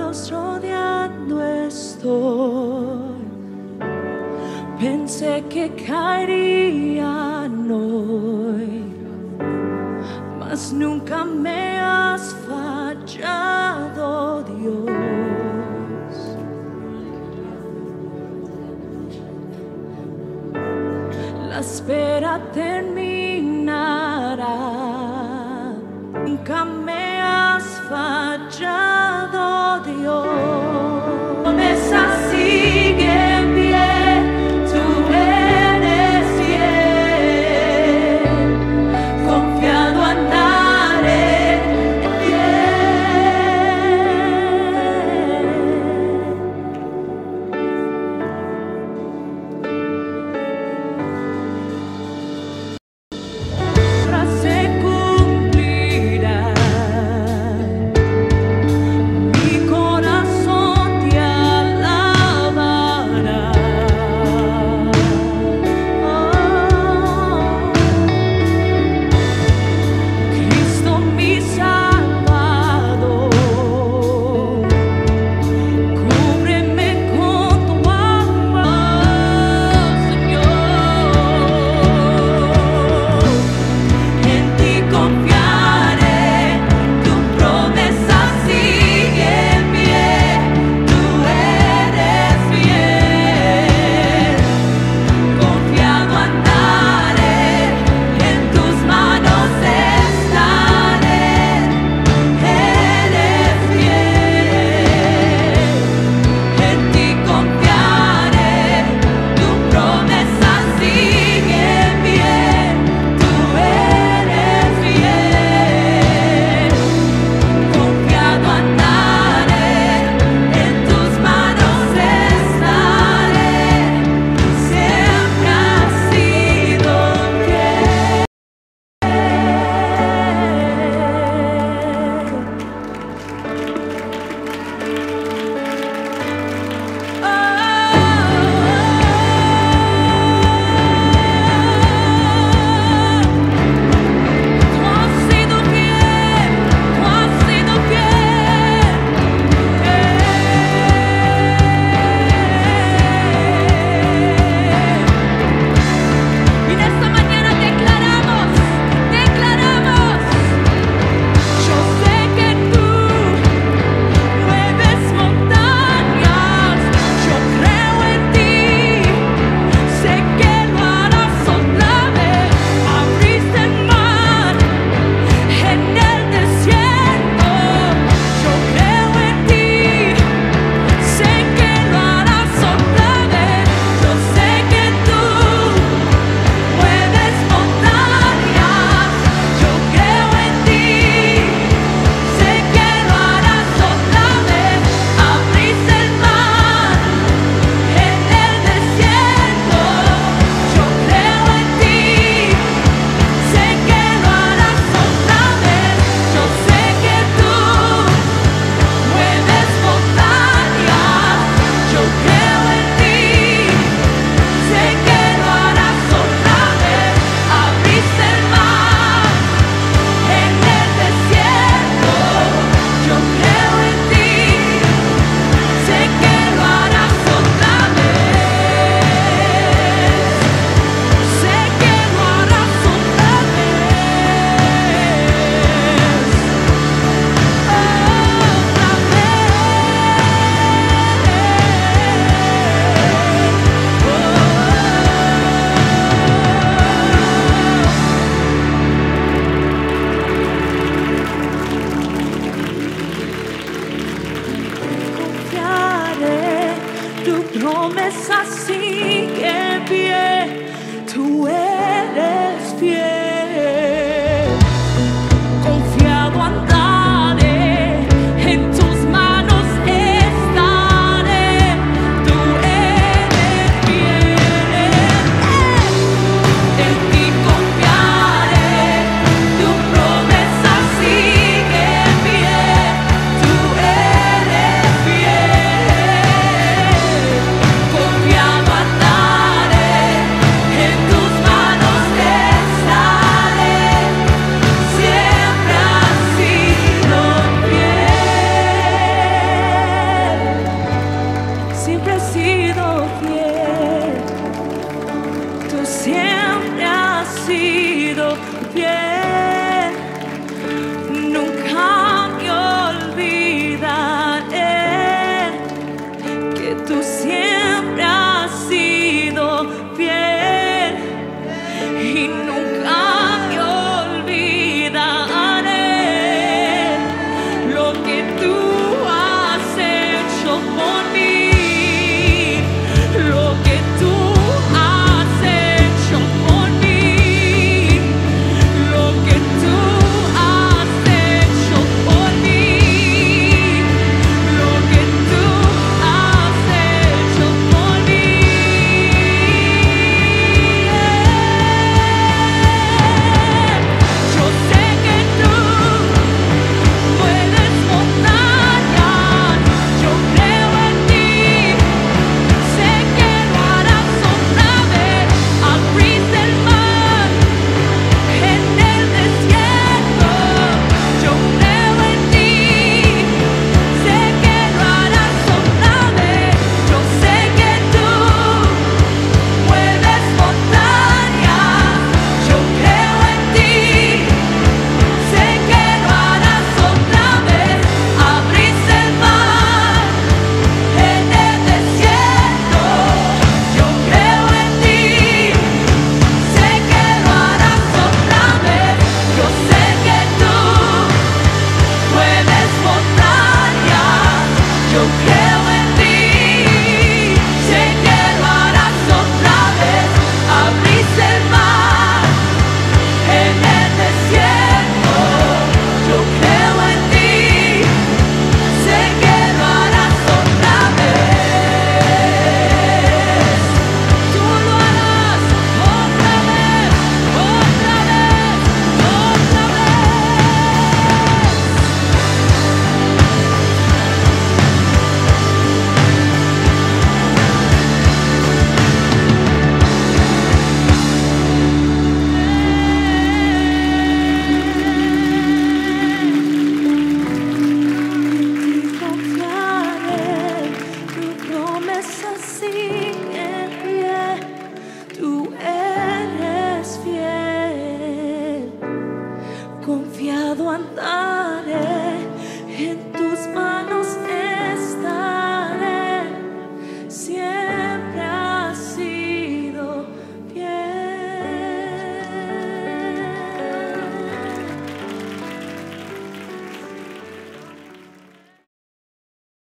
caos rodeando estoy. Pensé que caerían hoy, mas nunca me has fallado, Dios. La espera terminará, nunca me has fallado, Dios. Promesa sigue en pie, tú eres fiel, confiado andaré en pie. fiel. Nunca me olvidaré que tú siempre has sido fiel y nunca me olvidaré lo que tú has hecho por mí, lo que tú has hecho por mí, lo que tú has hecho por mí, lo que tú has hecho por mí. Yo sé que tú puedes montañas, yo creo en ti, sé que lo harás otra vez. Abriste el mar en el desierto, yo creo en ti, sé que lo harás otra vez. Yo sé que tú puedes montañas, yo creo en ti, sé que lo harás otra vez. Abriste el mar en el desierto, yo creo en ti, sé que lo harás otra vez. Yo sé que tú puedes montañas, yo creo en ti, sé que lo harás otra vez. Abriste el mar en el desierto, yo creo en ti, sé que lo harás otra vez. Tú lo harás otra vez, otra vez, otra Confiaré, tu promesa sigue fiel, tú eres fiel, confiado andaré.